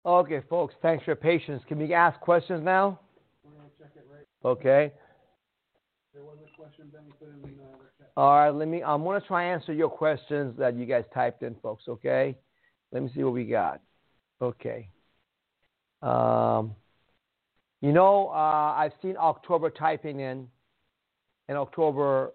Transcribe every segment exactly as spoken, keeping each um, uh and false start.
Okay, folks, thanks for your patience. Can we ask questions now? We're gonna check it right. Okay. There was a question Ben put in uh, the chat. All right, let me, I'm going to try and answer your questions that you guys typed in, folks, okay? Let me see what we got. Okay. Um, you know, uh, I've seen October typing in, and October,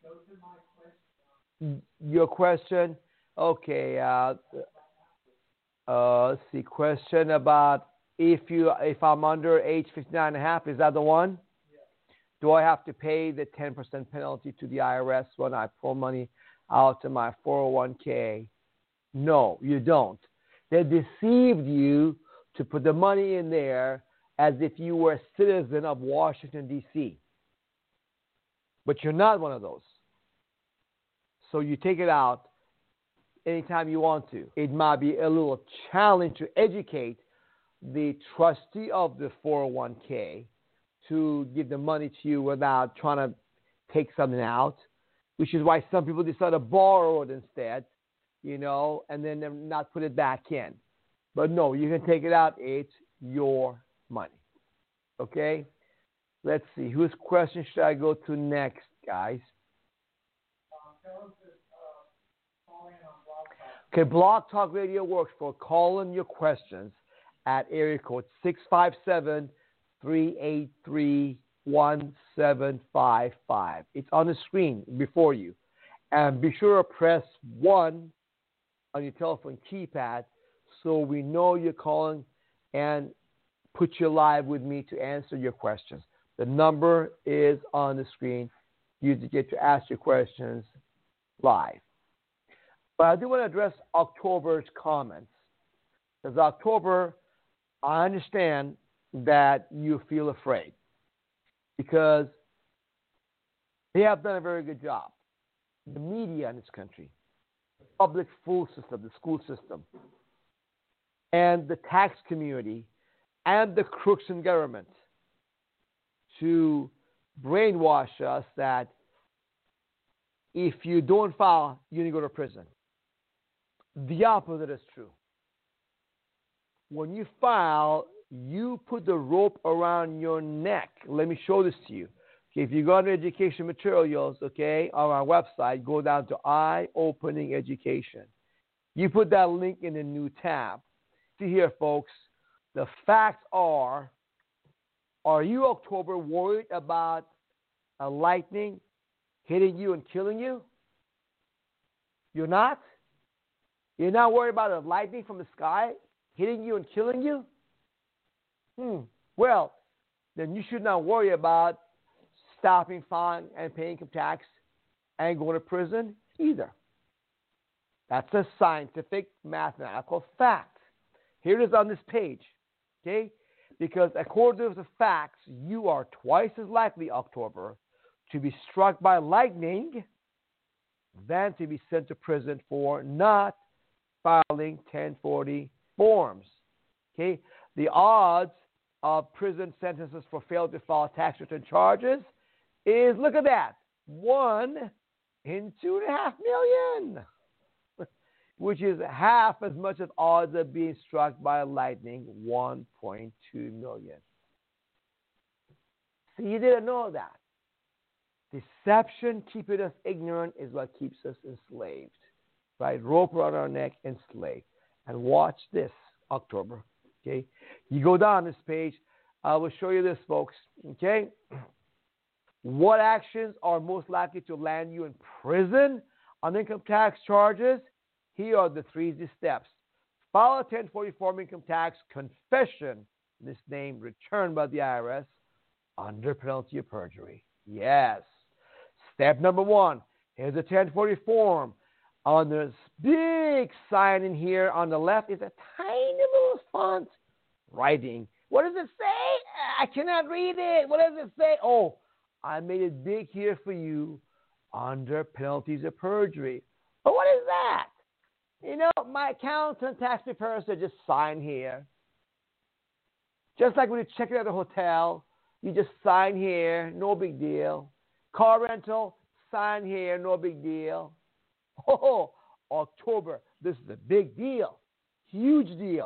your question, okay, uh, uh, let's see, question about if you, if I'm under age fifty-nine and a half, is that the one? Do I have to pay the ten percent penalty to the I R S when I pull money out to my four oh one k? No, you don't. They deceived you to put the money in there as if you were a citizen of Washington, D C But you're not one of those. So you take it out anytime you want to. It might be a little challenge to educate the trustee of the four oh one k to give the money to you without trying to take something out, which is why some people decide to borrow it instead, you know, and then not put it back in. But no, you can take it out. It's your money. Okay? Let's see. Whose question should I go to next, guys? Okay, Blog Talk Radio works for calling your questions at area code six five seven, three eight three, one seven five five. It's on the screen before you. And be sure to press one on your telephone keypad so we know you're calling and put you live with me to answer your questions. The number is on the screen. You get to ask your questions live. But I do want to address October's comments. Because October, I understand that you feel afraid because they have done a very good job. The media in this country, the public school system, the school system, and the tax community, and the crooks in government to brainwash us that if you don't file, you're going to go to prison. The opposite is true. When you file, you put the rope around your neck. Let me show this to you. Okay, if you go to education materials, okay, on our website, go down to Eye Opening Education. You put that link in a new tab. See here, folks, the facts are, are you, October, worried about a lightning hitting you and killing you? You're not? You're not worried about a lightning from the sky hitting you and killing you? Hmm. Well, then you should not worry about stopping filing and paying income tax and going to prison either. That's a scientific, mathematical fact. Here it is on this page, okay? Because according to the facts, you are twice as likely, October, to be struck by lightning than to be sent to prison for not filing ten forty forms. Okay, the odds of prison sentences for failure to file tax return charges is, look at that, one in two and a half million, which is half as much as odds of being struck by lightning, one point two million. See, you didn't know that. Deception, keeping us ignorant, is what keeps us enslaved. Right? Rope around our neck, enslaved. And watch this, October. Okay? You go down this page. I will show you this, folks. Okay? What actions are most likely to land you in prison on income tax charges? Here are the three easy steps. File a ten forty form income tax confession, this name returned by the I R S, under penalty of perjury. Yes. Step number one, here's a ten forty form. On this big sign in here on the left is a tiny little font writing. What does it say? I cannot read it. What does it say? Oh, I made it big here for you, under penalties of perjury. But what is that? You know, my accountant, tax preparer said just sign here. Just like when you check it at a hotel, you just sign here, no big deal. Car rental, sign here, no big deal. Oh, October, this is a big deal, huge deal.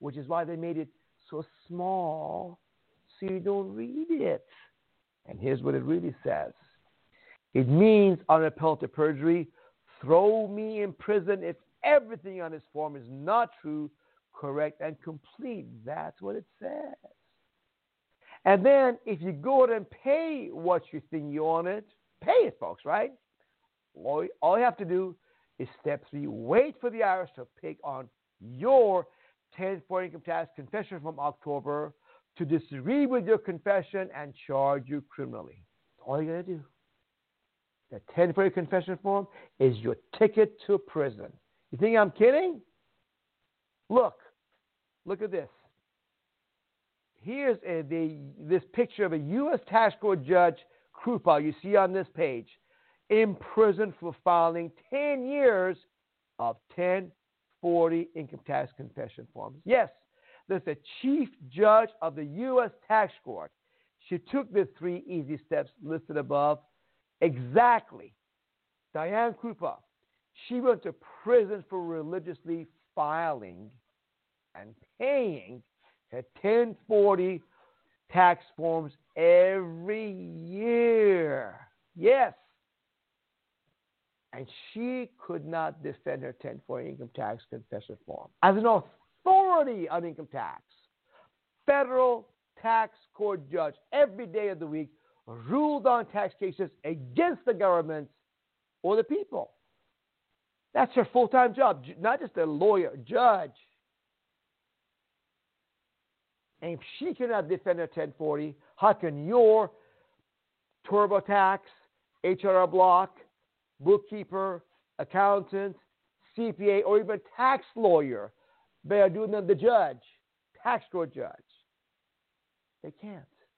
which is why they made it so small so you don't read it. And here's what it really says. It means, under penalty of perjury, throw me in prison if everything on this form is not true, correct, and complete. That's what it says. And then if you go ahead and pay what you think you own it, pay it, folks, right? All, all you have to do is step three, wait for the I R S to pick on your ten forty income tax confession from October to disagree with your confession and charge you criminally. That's all you got to do. The ten forty confession form is your ticket to prison. You think I'm kidding? Look, look at this. Here's a, the, this picture of a U S tax court judge, Krupa, you see on this page, in prison for filing ten years of ten forty income tax confession forms. Yes, there's the chief judge of the U S tax court. She took the three easy steps listed above exactly. Diane Krupa, she went to prison for religiously filing and paying her ten forty tax forms every year. Yes. And she could not defend her ten forty income tax confession form. As an authority on income tax, federal tax court judge every day of the week ruled on tax cases against the government or the people. That's her full-time job, not just a lawyer, judge. And if she cannot defend her ten forty, how can your TurboTax, H R R Block, bookkeeper, accountant, C P A, or even tax lawyer bear doing than the judge, tax court judge? They can't.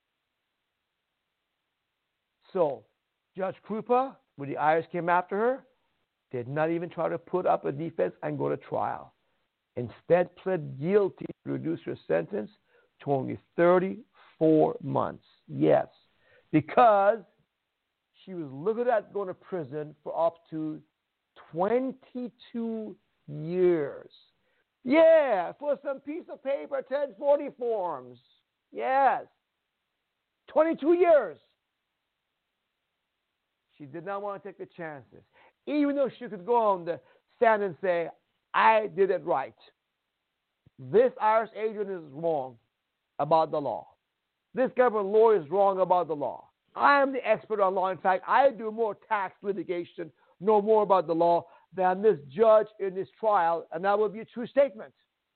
So, Judge Krupa, when the I R S came after her, did not even try to put up a defense and go to trial. Instead, pled guilty to reduce her sentence to only thirty-four months. Yes, because she was looking at going to prison for up to twenty-two years. Yeah, for some piece of paper, ten forty forms. Yes, twenty-two years. She did not want to take the chances. Even though she could go on the stand and say, I did it right. This I R S agent is wrong about the law. This government lawyer is wrong about the law. I am the expert on law. In fact, I do more tax litigation, know more about the law than this judge in this trial, and that would be a true statement.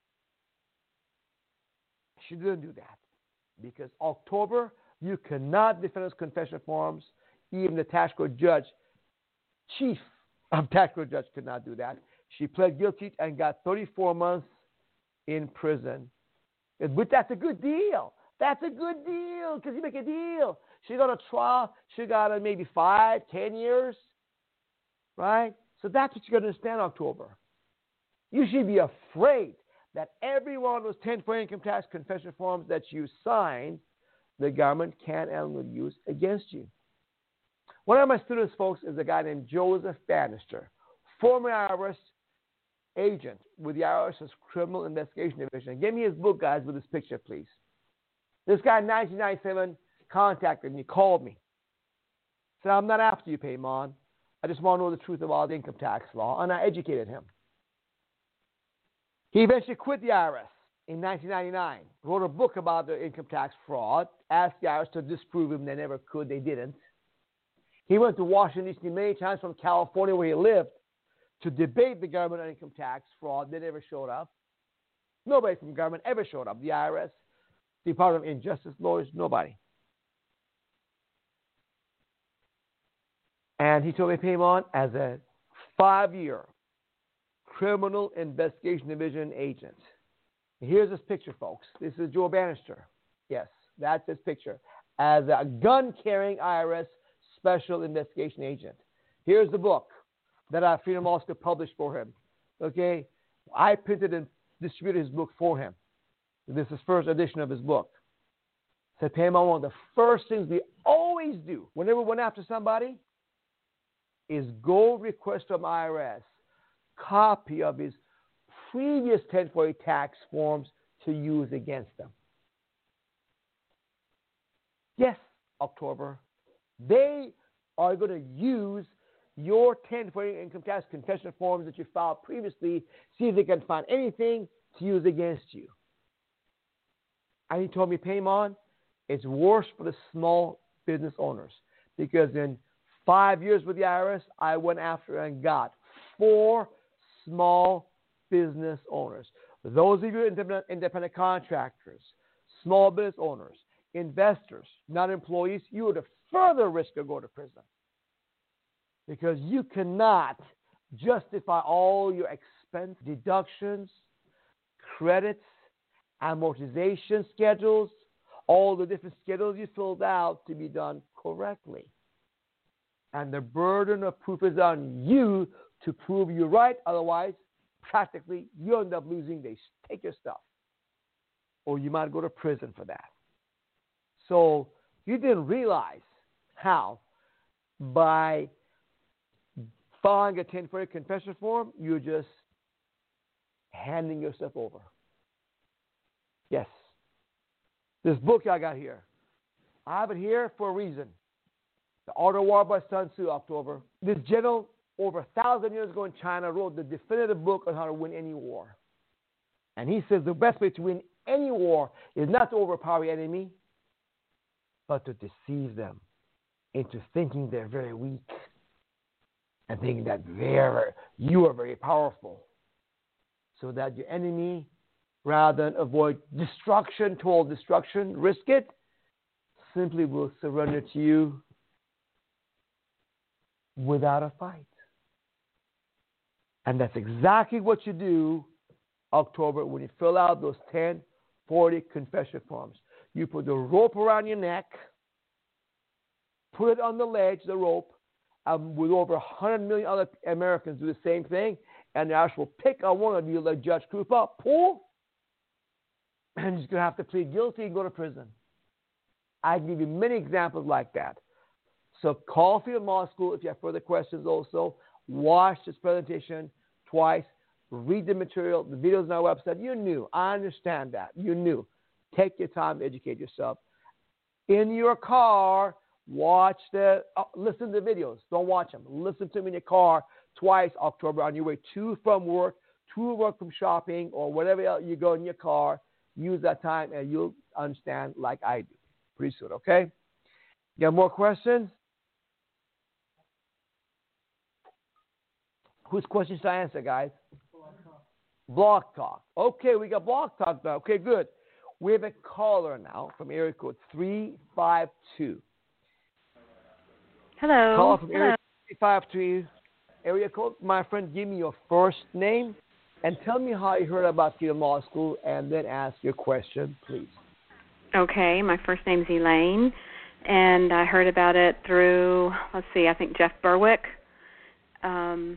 She didn't do that because October, you cannot defend those confession forms. Even the tax court judge, chief of tax court judge, could not do that. She pled guilty and got thirty-four months in prison. But that's a good deal. That's a good deal because you make a deal. She got a trial. She got a maybe five, ten years, right? So that's what you got to understand, October. You should be afraid that every one of those ten forty income tax confession forms that you sign, the government can and will use against you. One of my students, folks, is a guy named Joseph Bannister, former I R S agent with the I R S's Criminal Investigation Division. Give me his book, guys, with his picture, please. This guy in nineteen ninety-seven contacted me, called me. Said, I'm not after you, Paymon. I just want to know the truth about the income tax law, and I educated him. He eventually quit the I R S in nineteen ninety-nine, wrote a book about the income tax fraud, asked the I R S to disprove him. They never could. They didn't. He went to Washington, D C many times from California, where he lived, to debate the government on income tax fraud. They never showed up. Nobody from the government ever showed up. The I R S, Department of Injustice lawyers, nobody. And he told me, Paymon, as a five-year Criminal Investigation Division agent. Here's his picture, folks. This is Joe Bannister. Yes, that's his picture. As a gun-carrying I R S Special Investigation Agent. Here's the book that I Freedom Law School published for him. Okay? I printed and distributed his book for him. This is the first edition of his book. Said, Paymon, one of the first things we always do whenever we went after somebody is go request from I R S copy of his previous ten forty tax forms to use against them. Yes, October. They are going to use your ten forty income tax confession forms that you filed previously, see if they can find anything to use against you. And he told me, Paymon, it's worse for the small business owners because in five years with the I R S, I went after and got four small business owners. Those of you independent, independent contractors, small business owners, investors, not employees, you are at a further risk of going to prison because you cannot justify all your expense deductions, credits, amortization schedules, all the different schedules you filled out to be done correctly. And the burden of proof is on you to prove you're right. Otherwise, practically, you end up losing. They take your stuff. Or you might go to prison for that. So you didn't realize how by filing a ten forty confession form, you're just handing yourself over. Yes. This book I got here, I have it here for a reason. The Art of War by Sun Tzu, October. This general, over a thousand years ago in China, wrote the definitive book on how to win any war. And he says the best way to win any war is not to overpower the enemy, but to deceive them into thinking they're very weak and thinking that they're, you are very powerful. So that your enemy, rather than avoid destruction, total destruction, risk it, simply will surrender to you without a fight. And that's exactly what you do, October, when you fill out those ten forty confession forms. You put the rope around your neck, put it on the ledge, the rope, um, with over one hundred million other Americans do the same thing, and the Irish will pick on one of you like Judge Krupa, pull, and you're going to have to plead guilty and go to prison. I can give you many examples like that. So call Freedom Law School if you have further questions also. Watch this presentation twice. Read the material. The videos on our website. You're new. I understand that. You're new. Take your time to educate yourself. In your car, watch the, uh, listen to the videos. Don't watch them. Listen to them in your car twice, October, on your way to from work, to work from shopping, or whatever else you go in your car. Use that time, and you'll understand like I do pretty soon, okay? You got more questions? Whose questions should I answer, guys? Blog Talk. Okay, we got Blog Talk now. Okay, good. We have a caller now from area code three five two. Hello. Caller from Hello. area three five two. Area code. My friend, give me your first name and tell me how you heard about Freedom Law School, and then ask your question, please. Okay, my first name's Elaine, and I heard about it through, let's see, I think Jeff Berwick. Um,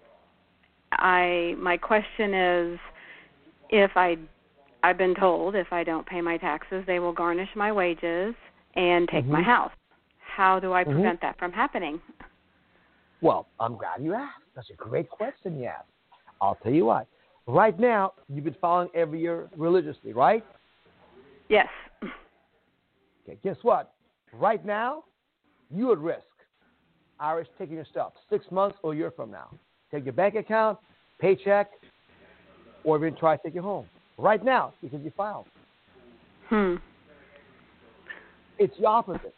I my question is, if I, I've been told if I don't pay my taxes, they will garnish my wages and take mm-hmm. my house. How do I mm-hmm. prevent that from happening? Well, I'm glad you asked. That's a great question you asked. I'll tell you what. Right now, you've been following every year religiously, right? Yes. Okay, guess what? Right now, you're at risk. Irish taking your stuff six months or a year from now. Take your bank account, paycheck, or even try to take it home. Right now, because you filed. Hmm. It's the opposite.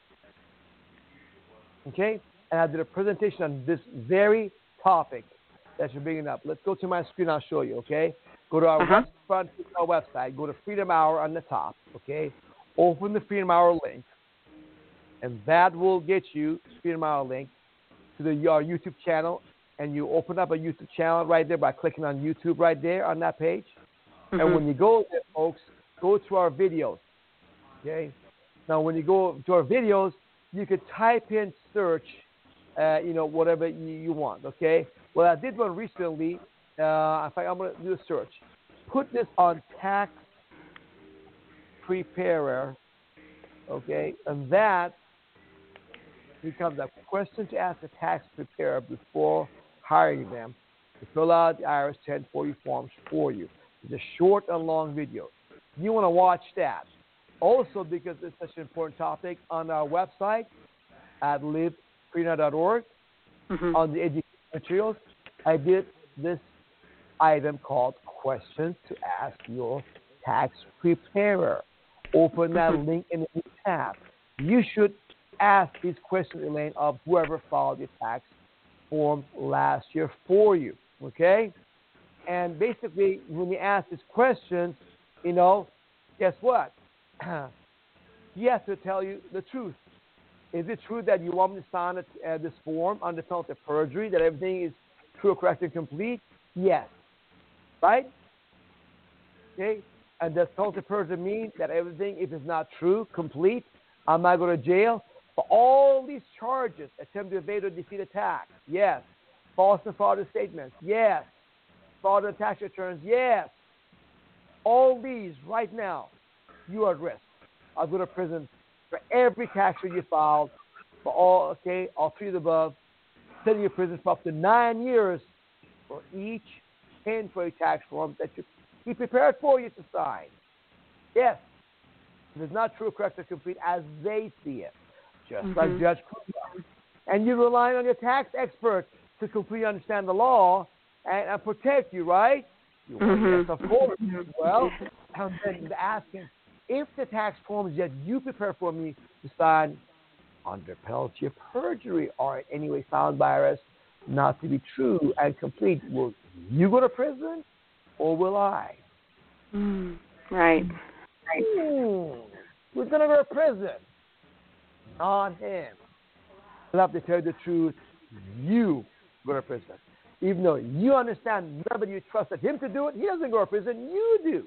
Okay? And I did a presentation on this very topic that you're bringing up. Let's go to my screen. I'll show you, okay? Go to our, uh-huh. website, our website. Go to Freedom Hour on the top, okay? Open the Freedom Hour link, and that will get you, Freedom Hour link, to the, our YouTube channel. And you open up a YouTube channel right there by clicking on YouTube right there on that page. Mm-hmm. And when you go there, folks, go to our videos, okay? Now, when you go to our videos, you could type in search, uh, you know, whatever you, you want, okay? Well, I did one recently. Uh, in fact, I'm going to do a search. Put this on tax preparer, okay? And that becomes a question to ask a tax preparer before hiring them to fill out the I R S ten forty forms for you. It's a short and long video. You want to watch that. Also, because it's such an important topic, on our website at live freedom dot org, mm-hmm. on the education materials, I did this item called Questions to Ask Your Tax Preparer. Open that mm-hmm. link in the tab. You should ask these questions, Elaine, of whoever filed your tax form last year for you, okay? And basically, when you ask these questions, you know, guess what? He has to tell you the truth. Is it true that you want me to sign it, uh, this form under penalty of perjury, that everything is true, correct, and complete? Yes. Right? Okay? And does penalty of perjury mean that everything, if it's not true, complete, I might go to jail? For all these charges, attempt to evade or defeat a tax, yes. False and fraudulent statements, yes. Fraudulent tax returns, yes. All these right now, you are at risk. I'll go to prison for every tax return you filed, for all, okay, all three of the above, sending you to prison for up to nine years for each ten for a tax form that you be prepared for you to sign. Yes, if it's not true, correct, or complete as they see it, just mm-hmm. like Judge Kruger. And you're relying on your tax expert to completely understand the law and, and protect you, right? You mm-hmm. Yes, of course. Well, and then asking if the tax forms that you prepare for me to sign under penalty of perjury are in any way found by I R S not to be true and complete, will you go to prison or will I? Mm, right. Mm, we're going to go to prison. On him. He'll have to tell you the truth. You go to prison. Even though you understand nobody you trusted him to do it, he doesn't go to prison. You do.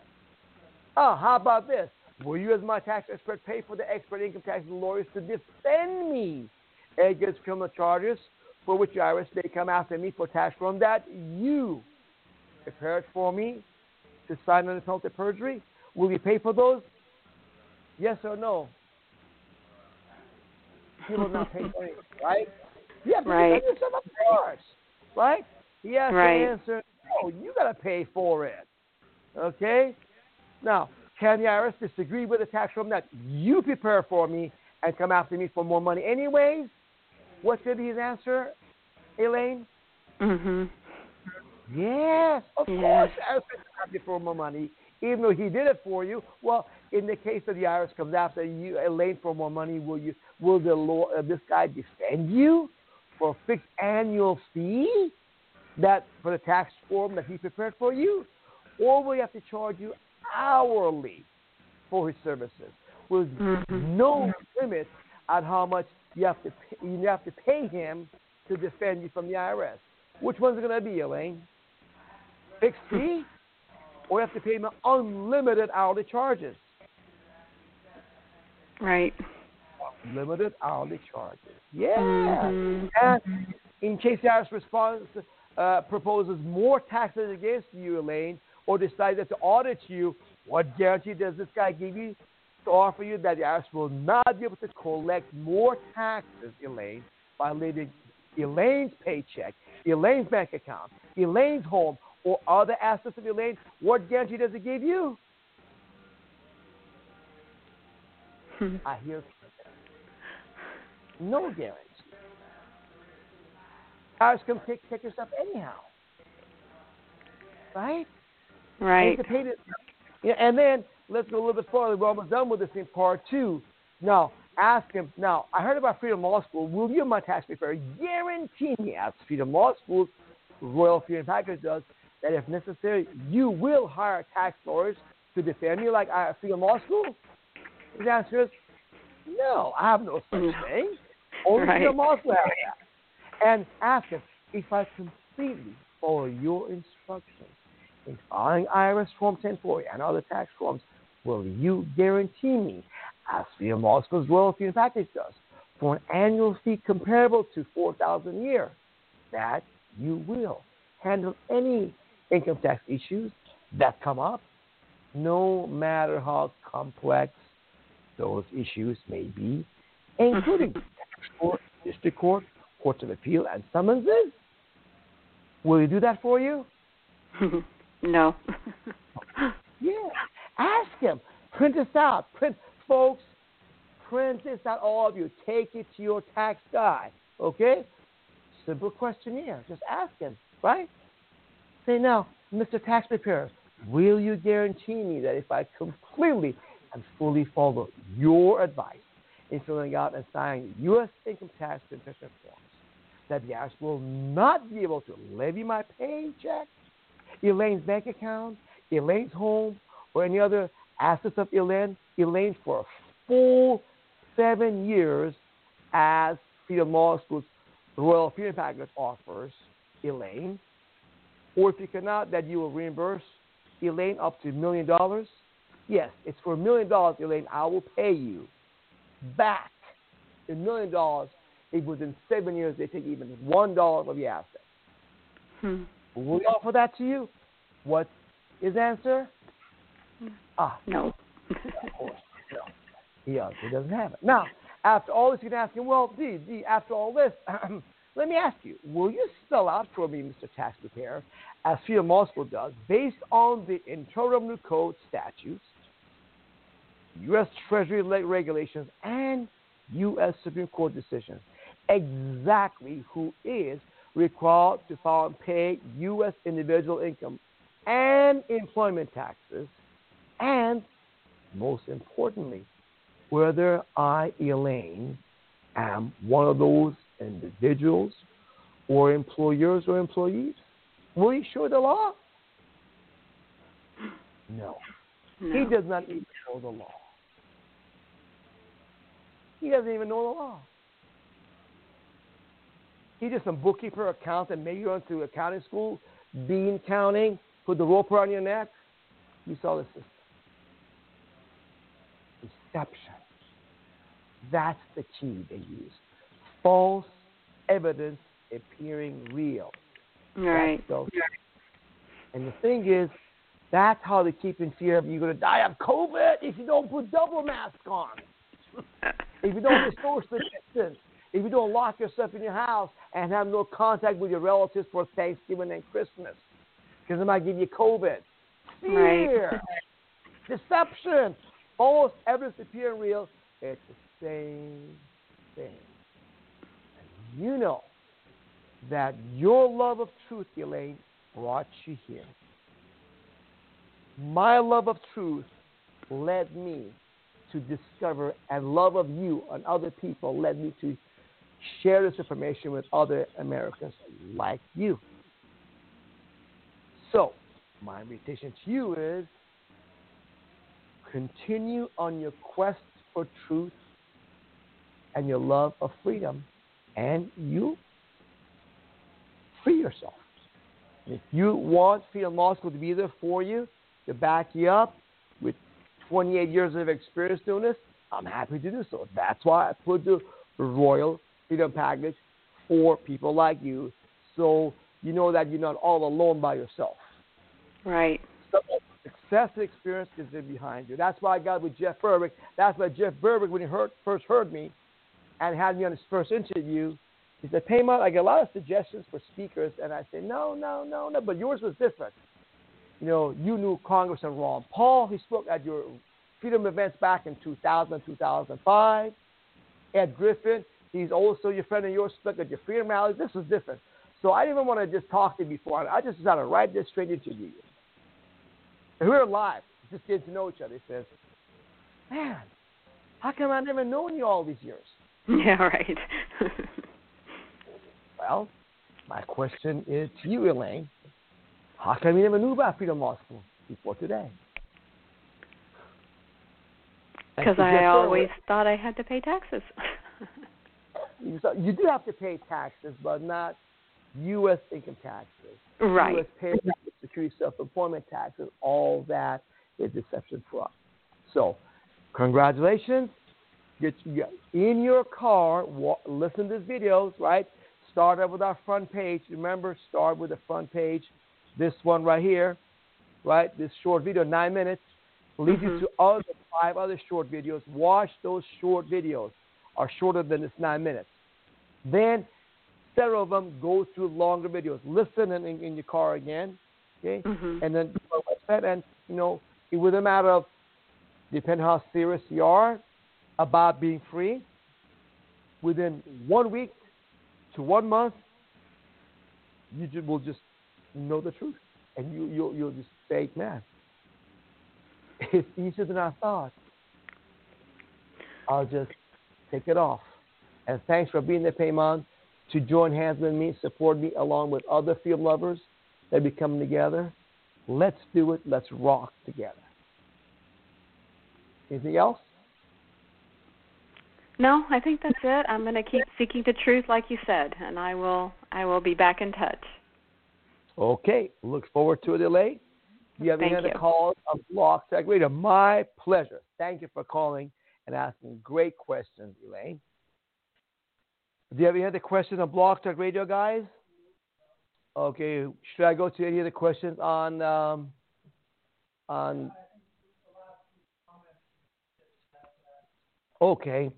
Oh, how about this? Will you, as my tax expert, pay for the expert income tax lawyers to defend me against criminal charges for which the I R S may come after me for tax form that you prepared for me to sign under penalty of perjury? Will you pay for those? Yes or no? He will not pay for anything, right? Yeah, but right. you got yourself, of course, right? He has right. to answer, no, you got to pay for it, okay? Now, can the I R S disagree with the tax form that you prepare for me and come after me for more money anyways? What should be his answer, Elaine? Mm-hmm. Yes, of yes. course the I R S can come after you for more money, even though he did it for you. Well, in the case that the I R S comes after you, Elaine, for more money, will you? Will the law, uh, this guy defend you for a fixed annual fee that for the tax form that he prepared for you, or will he have to charge you hourly for his services with mm-hmm. no limit on how much you have to pay, you have to pay him to defend you from the I R S? Which one's it going to be, Elaine? Fixed fee, or you have to pay him unlimited hourly charges? Right. Unlimited hourly charges. Yeah. Mm-hmm. And in case the I R S responds, uh, proposes more taxes against you, Elaine, or decided to audit you, what guarantee does this guy give you to offer you that the I R S will not be able to collect more taxes, Elaine, by leaving Elaine's paycheck, Elaine's bank account, Elaine's home, or other assets of Elaine? What guarantee does it give you? Hmm. I hear no guarantee. I R S can take, take your stuff anyhow. Right? Right. And, pay this, yeah, and then let's go a little bit further. We're almost done with this in part two. Now, ask him. Now, I heard about Freedom Law School. Will you, my tax preparer, guarantee me, as Freedom Law School, Royal Freedom Package does, that if necessary, you will hire tax lawyers to defend you like uh, Freedom Law School? His answer is, no, I have no such thing. Only right. Freedom Law School has that. And ask him, if I completely follow your instructions in filing I R S Form ten forty and other tax forms, will you guarantee me, as Freedom Law School's Royal Freedom Package does, for an annual fee comparable to four thousand dollars a year, that you will handle any income tax issues that come up, no matter how complex those issues may be, including tax court, district court, courts of appeal, and summonses? Will he do that for you? No. Yeah. Ask him. Print this out. Print, folks, print this out, all of you. Take it to your tax guy, okay? Simple questionnaire. Just ask him, right? Say, now, Mister Tax Preparer, will you guarantee me that if I completely and fully follow your advice in filling out and signing U S income tax confession forms, that the I R S will not be able to levy my paycheck, Elaine's bank account, Elaine's home, or any other assets of Elaine, Elaine for a full seven years as Freedom Law School's Royal Freedom Package offers Elaine, or if you cannot, that you will reimburse Elaine up to a million dollars. Yes, it's for a million dollars, Elaine. I will pay you back a million dollars if within seven years they take even one dollar of your assets. Hmm. Will we offer that to you? What is the answer? Ah, no. Of course, no. He, uh, he doesn't have it. Now, after all this, you can ask him, well, Dee, Dee, after all this, let me ask you, will you spell out for me, Mister Tax Preparer, as Freedom Law School does, based on the Internal Revenue Code statutes, U S Treasury regulations, and U S Supreme Court decisions, exactly who is required to file and pay U S individual income and employment taxes, and most importantly, whether I, Elaine, am one of those individuals or employers or employees? Will he show the law? No. no. He does not even know the law. He doesn't even know the law. He's just some bookkeeper, accountant, maybe you went to accounting school, bean counting, put the rope around your neck. You saw the system. Deception. That's the key they use. False evidence appearing real. Right. So, and the thing is, that's how they keep in fear of you're going to die of COVID if you don't put double mask on. If you don't do social distance. If you don't lock yourself in your house and have no contact with your relatives for Thanksgiving and Christmas. Because it might give you COVID. Fear. Right. Deception. False evidence appearing real. It's the same thing. And you know that your love of truth, Elaine, brought you here. My love of truth led me to discover, and love of you and other people led me to share this information with other Americans like you. So, my invitation to you is continue on your quest for truth and your love of freedom, and you free yourself. If you want Freedom Law School to be there for you, to back you up with twenty-eight years of experience doing this, I'm happy to do so. That's why I put the Royal Freedom Package for people like you, so you know that you're not all alone by yourself. Right. So success and experience is in behind you. That's why I got with Jeff Berwick. That's why Jeff Berwick, when he heard, first heard me and had me on his first interview, he said, Payman, I get a lot of suggestions for speakers. And I said, no, no, no, no, but yours was different. You know, you knew Congressman Ron Paul. He spoke at your freedom events back in two thousand, two thousand five. Ed Griffin, he's also your friend and yours, spoke at your freedom rallies. This was different. So I didn't even want to just talk to you before. I just decided to write this straight into you. And we were live, just getting to know each other. He says, man, how come I've never known you all these years? Yeah, right. Well, my question is to you, Elaine. How come you never knew about Freedom Law School before today? Because I always thought I had to pay taxes. you do have to pay taxes, but not U S income taxes. Right. U S pay taxes, security self-employment taxes, all that is deception fraud. So, congratulations. Get you in your car, walk, listen to these videos, right? Start out with our front page. Remember, start with the front page. This one right here, right? This short video, nine minutes, leads mm-hmm. you to other five other short videos. Watch those short videos, are shorter than this nine minutes. Then several of them go through longer videos. Listen in, in, in your car again, okay? Mm-hmm. And then go to our website and, you know, it was a matter of, depending how serious you are about being free, within one week to one month, you just, will just know the truth. And you, you'll, you'll just say, man, it's easier than I thought. I'll just take it off. And thanks for being there, Payman, to join hands with me, support me, along with other field lovers that be coming together. Let's do it. Let's rock together. Anything else? No, I think that's it. I'm going to keep seeking the truth, like you said, and I will. I will be back in touch. Okay. Look forward to it, Elaine. Do you have any Thank other you. calls on Blog Talk Radio? My pleasure. Thank you for calling and asking great questions, Elaine. Do you have any other questions on Blog Talk Radio, guys? Okay. Should I go to any other questions on um, on? Okay.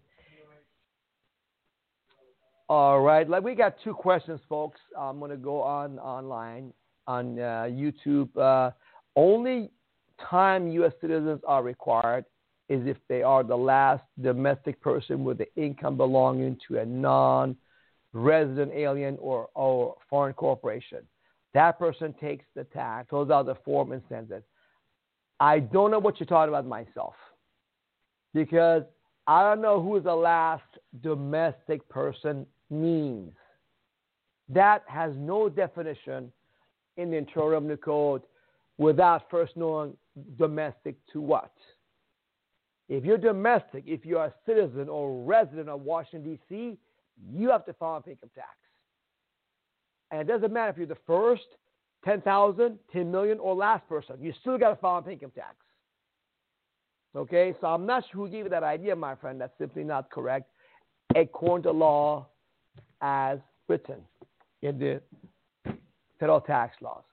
All right. Like we got two questions, folks. I'm going to go on online on uh, YouTube. Uh, only time U S citizens are required is if they are the last domestic person with the income belonging to a non-resident alien or, or foreign corporation. That person takes the tax, fills out the form, and sends it. I don't know what you're talking about myself, because I don't know who the last domestic person means. That has no definition in the Internal Revenue Code without first knowing domestic to what. If you're domestic, if you're a citizen or resident of Washington, D C, you have to file income tax. And it doesn't matter if you're the first, ten thousand, ten million, or last person. You still got to file income tax. Okay? So I'm not sure who gave you that idea, my friend. That's simply not correct, according to law as written in the federal tax laws.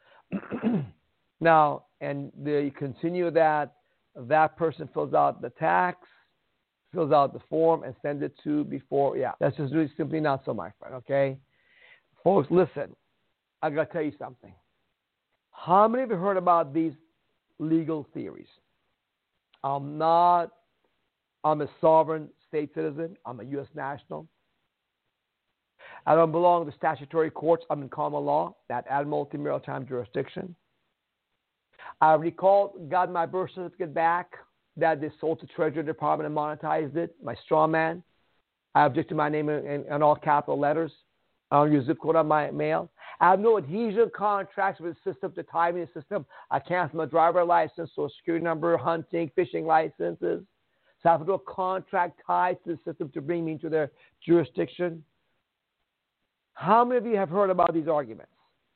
Now, and they continue that, that person fills out the tax, fills out the form, and sends it to before, yeah, that's just really simply not so, my friend, okay? Folks, listen, I got to tell you something. How many of you heard about these legal theories? I'm not, I'm a sovereign state citizen. I'm a U S national. I don't belong to the statutory courts. I'm in common law, that Admiralty Maritime Jurisdiction. I recall, got my birth certificate back that they sold to Treasury Department and monetized it, my straw man. I object to my name in, in, in all capital letters. I don't use zip code on my mail. I have no adhesion contracts with the system to tie me to the system. I cancel my driver license, social security number, hunting, fishing licenses. So I have to do a contract tied to the system to bring me into their jurisdiction. How many of you have heard about these arguments?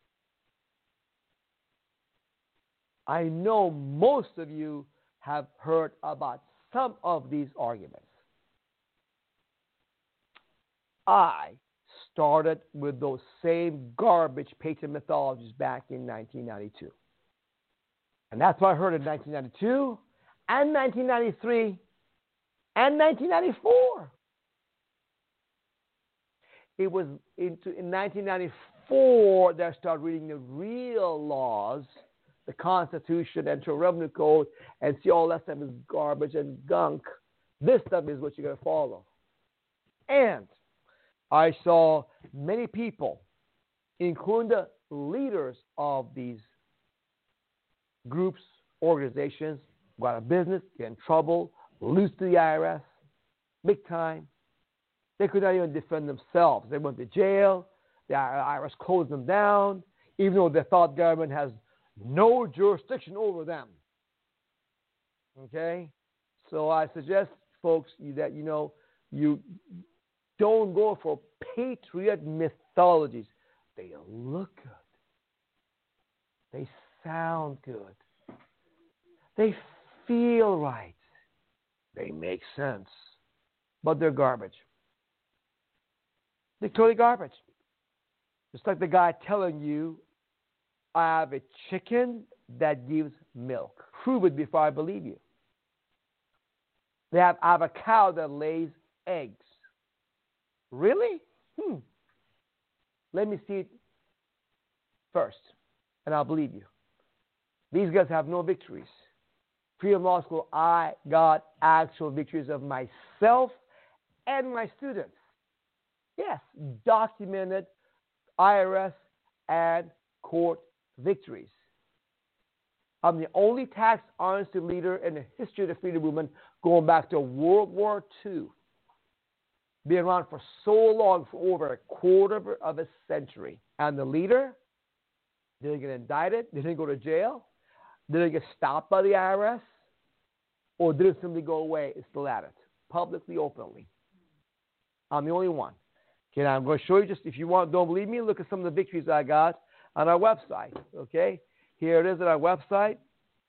I know most of you have heard about some of these arguments. I started with those same garbage patent methodologies back in nineteen ninety-two. And that's what I heard in nineteen ninety-two and nineteen ninety-three and nineteen ninety-four. It was into, in nineteen ninety-four that I started reading the real laws, the Constitution, Internal Revenue Code, and see all that stuff is garbage and gunk. This stuff is what you're going to follow. And I saw many people, including the leaders of these groups, organizations, go out of business, get in trouble, lose to the I R S, big time. They could not even defend themselves. They went to jail. The I R S closed them down, even though they thought government has no jurisdiction over them. Okay? So I suggest, folks, that, you know, you don't go for patriot mythologies. They look good. They sound good. They feel right. They make sense. But they're garbage. They're totally garbage. Just like the guy telling you, I have a chicken that gives milk. Prove it before I believe you. They have, I have a cow that lays eggs. Really? Hmm. Let me see it first, and I'll believe you. These guys have no victories. Freedom Law School, I got actual victories of myself and my students. Yes, documented I R S and court victories. I'm the only tax honesty leader in the history of the freedom movement going back to World War Two. Been around for so long, for over a quarter of a century. And the leader didn't get indicted, didn't go to jail, didn't get stopped by the I R S, or didn't simply go away. It's still at it, publicly, openly. I'm the only one. Okay, now I'm going to show you just, if you want, don't believe me, look at some of the victories I got on our website. Okay, here it is at our website.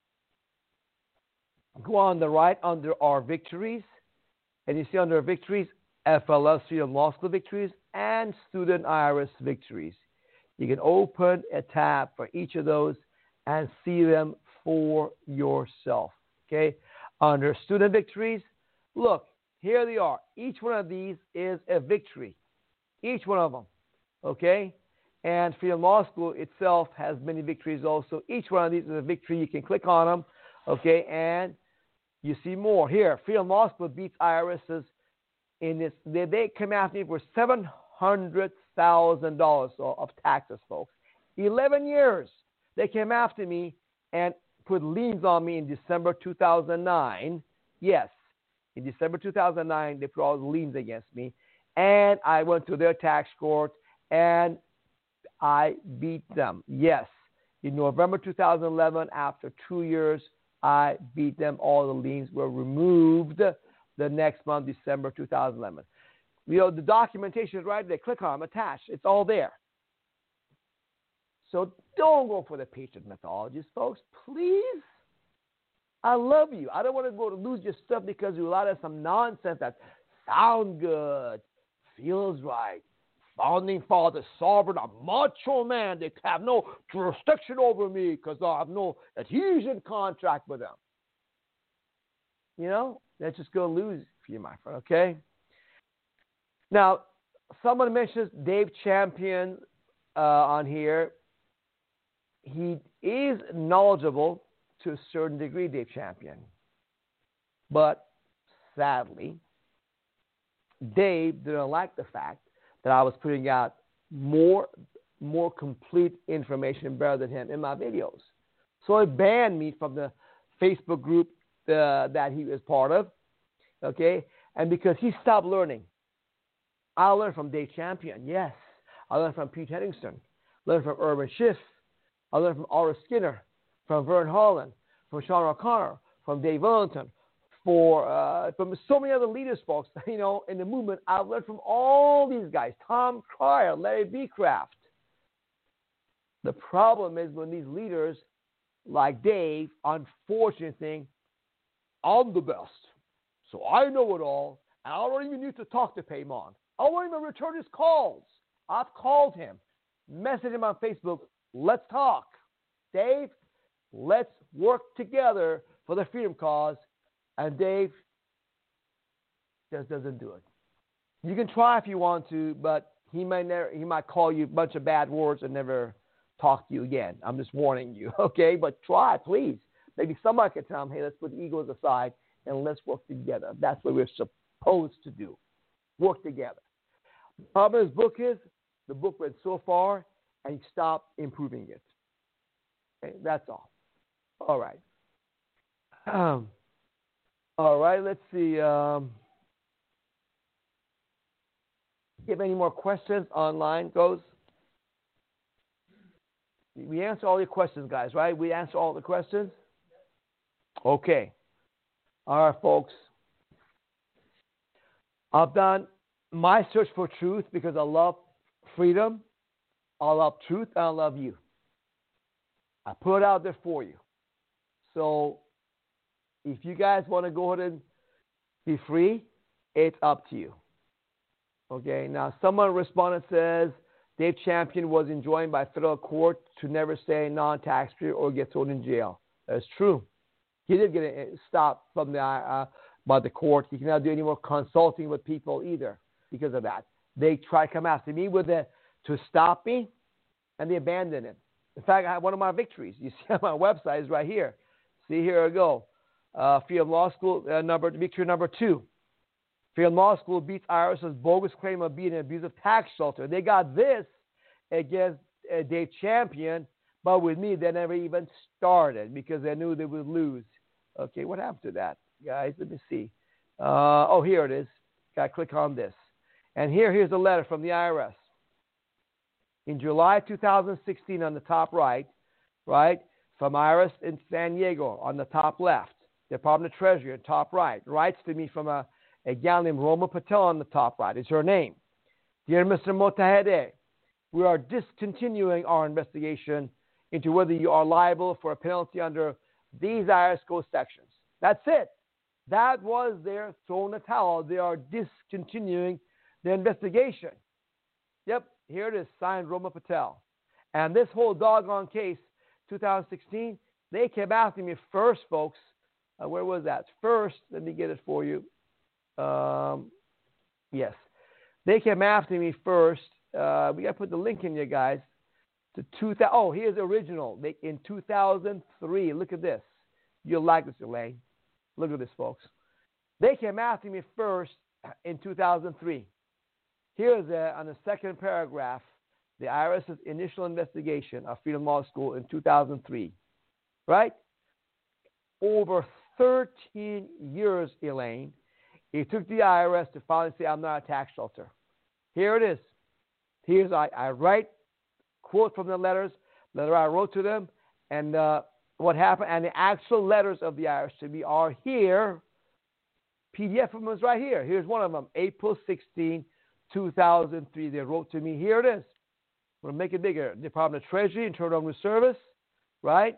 Go on the right under our victories, and you see under our victories, F L S Freedom Law School victories and student I R S victories. You can open a tab for each of those and see them for yourself. Okay, under student victories, look, here they are. Each one of these is a victory. Each one of them. Okay? And Freedom Law School itself has many victories also. Each one of these is a victory. You can click on them. Okay? And you see more. Here, Freedom Law School beats I R S's in this. They, they come after me for seven hundred thousand dollars of taxes, folks. eleven years. They came after me and put liens on me in December two thousand nine. Yes. In December two thousand nine, they put all the liens against me. And I went to their tax court, and I beat them. Yes. In November two thousand eleven, after two years, I beat them. All the liens were removed the next month, December two thousand eleven. You know, the documentation is right there. Click on them, attach. It's all there. So don't go for the Patriot methodologies, folks. Please. I love you. I don't want to go to lose your stuff because you allowed some nonsense that sounds good, feels right. Founding father, sovereign, a macho man. They have no jurisdiction over me because I have no adhesion contract with them. You know, that's just going to lose for you, my friend, okay? Now, someone mentions Dave Champion uh, on here. He is knowledgeable to a certain degree, Dave Champion. But sadly, Dave didn't like the fact that I was putting out more, more complete information better than him in my videos. So he banned me from the Facebook group uh, that he was part of. Okay? And because he stopped learning. I learned from Dave Champion, yes. I learned from Pete Henningsen. Learned from Irvin Schiff. I learned from Ira Skinner, from Vern Holland, from Sean O'Connor, from Dave Ellington, for uh, from so many other leaders, folks, you know, in the movement. I've learned from all these guys, Tom Cryer, Larry Becraft. The problem is when these leaders, like Dave, unfortunate thing, I'm the best. So I know it all, and I don't even need to talk to Paymon. I won't even return his calls. I've called him, messaged him on Facebook. Let's talk. Dave, let's work together for the freedom cause. And Dave just doesn't do it. You can try if you want to, but he might never, he might call you a bunch of bad words and never talk to you again. I'm just warning you, okay? But try, please. Maybe somebody can tell him, hey, let's put the egos aside and let's work together. That's what we're supposed to do. Work together. The problem with his book is the book went so far and he stopped improving it. Okay, that's all. All right. Um, all right, let's see. Um, if you have any more questions online, goes? We answer all your questions, guys, right? We answer all the questions? Okay. All right, folks. I've done my search for truth because I love freedom, I love truth, and I love you. I put it out there for you. So if you guys want to go ahead and be free, it's up to you. Okay, now someone responded says, Dave Champion was enjoined by federal court to never say non-taxpayer or get thrown in jail. That's true. He did get stopped from the uh, by the court. He cannot do any more consulting with people either because of that. They tried to come after me with it to stop me, and they abandoned it. In fact, I have one of my victories. You see on my website is right here. See, here I go. Uh, Freedom Law School, uh, number victory number two. Freedom Law School beats IRS's bogus claim of being an abusive tax shelter. They got this against uh, Dave Champion, but with me, they never even started because they knew they would lose. Okay, what happened to that, guys? Let me see. Uh, oh, here it is. Got to click on this. And here, here's a letter from the I R S. In July two thousand sixteen, on the top right, right, from I R S in San Diego, on the top left, Department of Treasury, top right, writes to me from a, a gal named Roma Patel on the top right. It's her name. Dear Mister Motahedeh, we are discontinuing our investigation into whether you are liable for a penalty under these I R S code sections. That's it. That was their throwing a towel. They are discontinuing the investigation. Yep, here it is, signed Roma Patel. And this whole doggone case, two thousand sixteen, they kept asking me first, folks. Uh, where was that? First, let me get it for you. Um, yes. They kept asking me first. Uh, we got to put the link in here, guys. To two thousand. Oh, here's the original. They, in two thousand three. Look at this. You'll like this, Elaine. Look at this, folks. They came asking me first in two thousand three. Here's a, on the second paragraph, the IRS's initial investigation of Freedom Law School in two thousand three. Right? Over thirteen years, Elaine, it took the I R S to finally say, I'm not a tax shelter. Here it is. Here's, I, I write, quote from the letters, letter I wrote to them, and uh, what happened, and the actual letters of the I R S to me are here. P D F of them is right here. Here's one of them, April sixteenth, two thousand three. They wrote to me. Here it is. I'm going to make it bigger. Department of Treasury, Internal Revenue Service, right?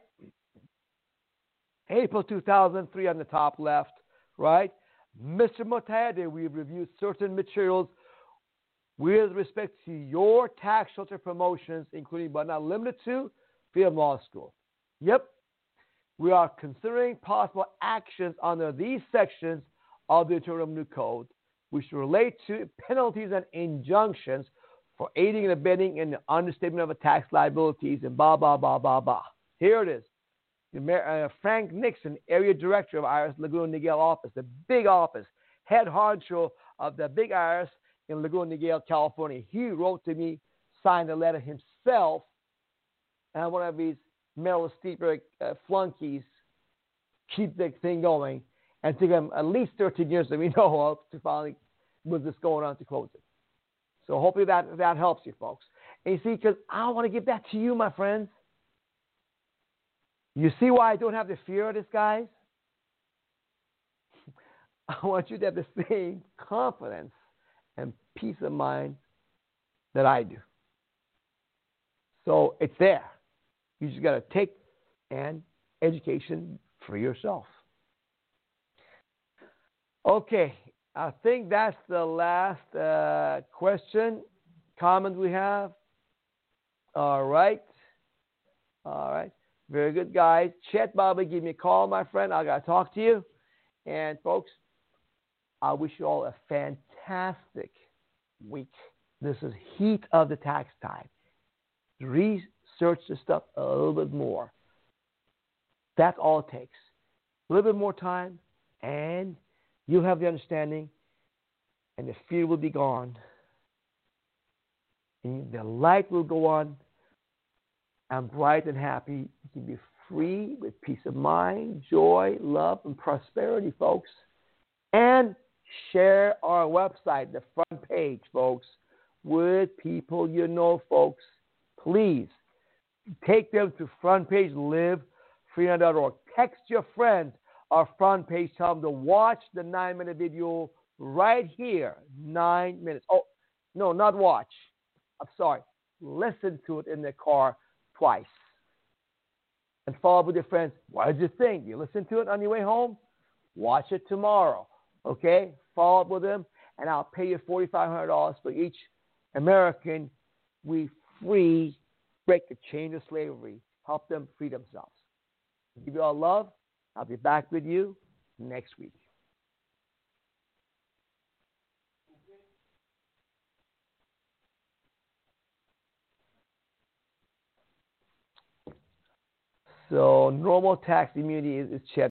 April two thousand three on the top left, right? Mister Motahedeh, we've reviewed certain materials with respect to your tax shelter promotions, including but not limited to Freedom Law School. Yep. We are considering possible actions under these sections of the Internal Revenue Code, which relate to penalties and injunctions for aiding and abetting in the understatement of a tax liabilities and blah, blah, blah, blah, blah. Here it is. Uh, Frank Nixon, Area Director of I R S Laguna Niguel office, the big office, head honcho of the big I R S in Laguna Niguel, California. He wrote to me, signed a letter himself, and one of these Meryl Streep uh, flunkies keep the thing going, and took him at least thirteen years that we know of to finally move this going on to close it. So hopefully that, that helps you, folks. And you see, because I want to give that to you, my friends. You see why I don't have the fear of this, guys? I want you to have the same confidence and peace of mind that I do. So it's there. You just got to take an education for yourself. Okay, I think that's the last uh, question, comment we have. All right. All right. Very good, guys. Chet Bobby, give me a call, my friend. I got to talk to you. And, folks, I wish you all a fantastic week. This is heat of the tax time. Research this stuff a little bit more. That's all it takes. A little bit more time, and you'll have the understanding, and the fear will be gone. And the light will go on. I'm bright and happy. You can be free with peace of mind, joy, love, and prosperity, folks. And share our website, the front page, folks, with people you know, folks. Please take them to front page live freedom dot org. Text your friends our front page. Tell them to watch the nine-minute video right here. Nine minutes. Oh, no, not watch. I'm sorry. Listen to it in the car twice. And follow up with your friends. What did you think? You listen to it on your way home? Watch it tomorrow. Okay? Follow up with them, and I'll pay you four thousand five hundred dollars for each American we free, break the chain of slavery, help them free themselves. Give you all love. I'll be back with you next week. So normal tax immunity is, is checked.